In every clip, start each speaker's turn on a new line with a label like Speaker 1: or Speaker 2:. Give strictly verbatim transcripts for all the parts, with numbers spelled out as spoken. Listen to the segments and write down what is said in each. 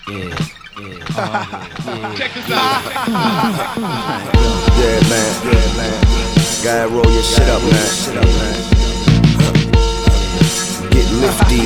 Speaker 1: Yeah, yeah, yeah.
Speaker 2: Check this out.
Speaker 3: Yeah, man, yeah, man. Gotta roll your shit up, man. Shit up, man. Get lifty.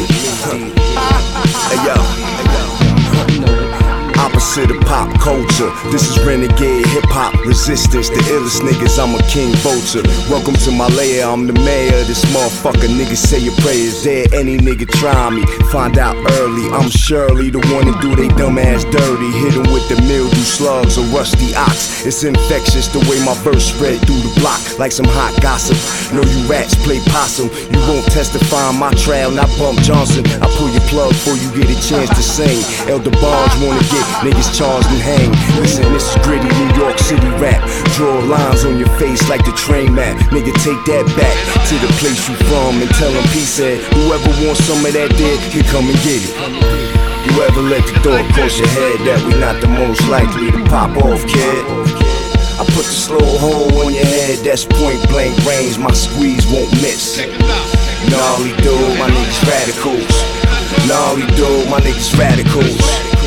Speaker 3: Hey, yo. Hey, yo. Opposite of pop culture, this is renegade hip-hop resistance. The illest niggas, I'm a king vulture. Welcome to my lair, I'm the mayor of this motherfucker. Niggas say your prayers there, any nigga try me. Find out early, I'm surely the one to do they dumb ass dirty. Hit 'em with the mildew slugs or rusty ox. It's infectious the way my verse spread through the block like some hot gossip. Know you rats play possum, you won't testify on my trail, not Bump Johnson. I pull your plug before you get a chance to sing. Elder Barge wanna get niggas charged and hang. Listen, this is gritty New York City rap. Draw lines on your face like the train map. Nigga, take that back to the place you from and tell them peace said. Whoever wants some of that dead, here come and get it. You ever let the door cross your head that we not the most likely to pop off, kid? I put the slow hole on your head, that's point blank range. My squeeze won't miss. Gnarly dude, my niggas radicals. Gnarly dude, my niggas radicals.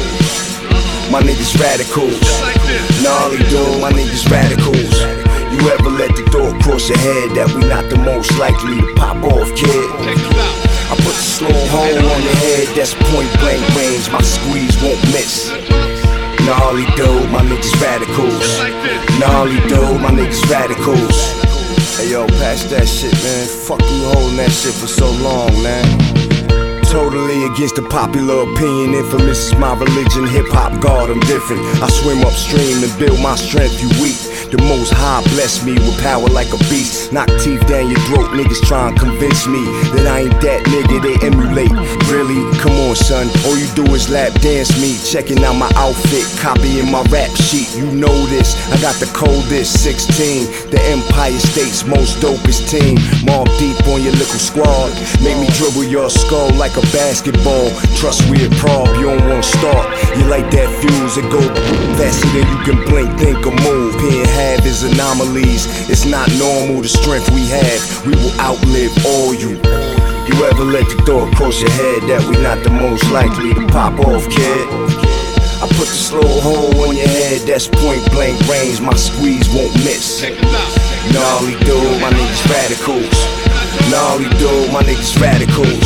Speaker 3: My niggas radicals. Gnarly dude, my niggas radicals. You ever let the door cross your head that we not the most likely to pop off, kid? I put the slow hole on your head, that's point blank range. My squeeze won't miss. Gnarly dude, my niggas radicals. Gnarly dude, my niggas radicals. Hey yo, pass that shit, man. Fuck you holding that shit for so long, man. Totally against the popular opinion. Infamous is my religion. Hip-hop God, I'm different. I swim upstream and build my strength, you weak. The Most High bless me with power like a beast. Knock teeth down your throat, niggas try and convince me that I ain't that nigga they emulate. Really? Come on, son, all you do is lap dance me. Checking out my outfit, copying my rap sheet. You know this, I got the coldest sixteen. The Empire State's most dopest team. Mark deep on your little squad. Make me dribble your skull like a basketball. Trust we a prob, you don't wanna start. You like that fuse, it go faster than you can blink, think or move. Here have is anomalies, it's not normal the strength we have. We will outlive all you. You ever let the door cross your head that we not the most likely to pop off, kid? I put the slow hole on your head, that's point blank range. My squeeze won't miss. Gnarly dude, my niggas radicals. Gnarly dude, my niggas radicals.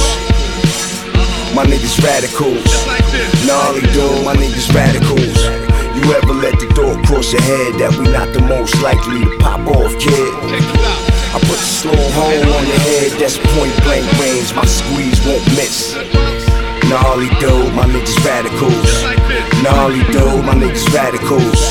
Speaker 3: My niggas radicals. Gnarly dude, my niggas radicals. You ever let the door cross your head that we not the most likely to pop off, kid? I put the slow hole on your head, that's point blank range. My squeeze won't miss. Gnarly dude, my niggas radicals. Gnarly dude, my niggas radicals.